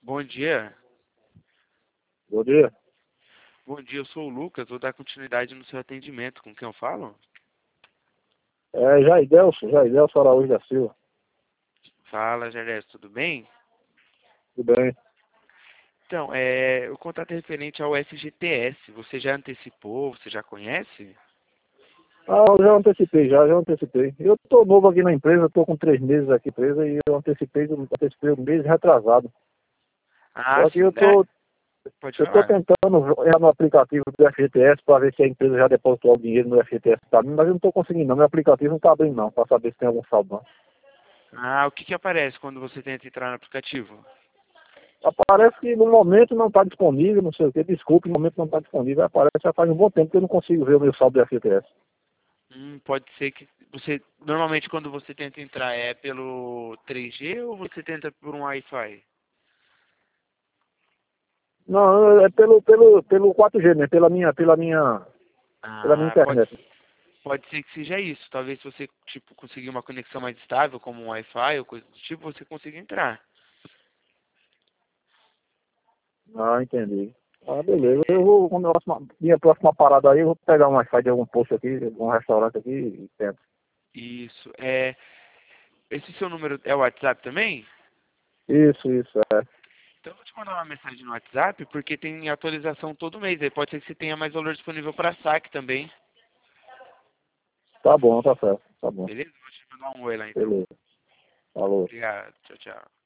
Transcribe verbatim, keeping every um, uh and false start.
Bom dia. Bom dia. Bom dia, eu sou o Lucas, vou dar continuidade no seu atendimento. Com quem eu falo? É Jaidelson, Jaidelson Araújo da Silva. Fala, Gerés, tudo bem? Tudo bem? Então, é, o contato é referente ao F G T S. Você já antecipou? Você já conhece? Ah, eu já antecipei, já, já antecipei. Eu tô novo aqui na empresa, tô com três meses aqui presa e eu antecipei, antecipei um mês retrasado. Ah, Só que sim, eu é, tô, pode eu tô falar. tentando entrar no aplicativo do F G T S para ver se a empresa já depositou o dinheiro no F G T S para mim, mas eu não tô conseguindo não, meu aplicativo não tá abrindo não, para saber se tem algum saldo não. Ah, o que que aparece quando você tenta entrar no aplicativo? Aparece que no momento não está disponível, não sei o que, desculpe, no momento não está disponível, aparece já faz um bom tempo que eu não consigo ver o meu saldo do F G T S. Hum, pode ser que você, normalmente quando você tenta entrar é pelo três G ou você tenta por um Wi-Fi? Não, é pelo, pelo, pelo quatro G, né? Pela minha, pela minha, pela minha Ah, pode internet. Pode ser que seja isso. Talvez se você, tipo, conseguir uma conexão mais estável, como um Wi-Fi ou coisa do tipo, você consiga entrar. Ah, entendi. Ah, beleza. Eu vou, quando a próxima, minha próxima parada aí, eu vou pegar um Wi-Fi de algum posto aqui, de algum restaurante aqui e tento. Isso. É, esse seu número é o WhatsApp também? Isso, isso, é. Então eu vou te mandar uma mensagem no WhatsApp, porque tem atualização todo mês. Aí pode ser que você tenha mais valor disponível para saque também. Tá bom, tá certo. Tá bom. Beleza? Vou te mandar um oi lá então. Beleza. Falou. Obrigado. Tchau, tchau.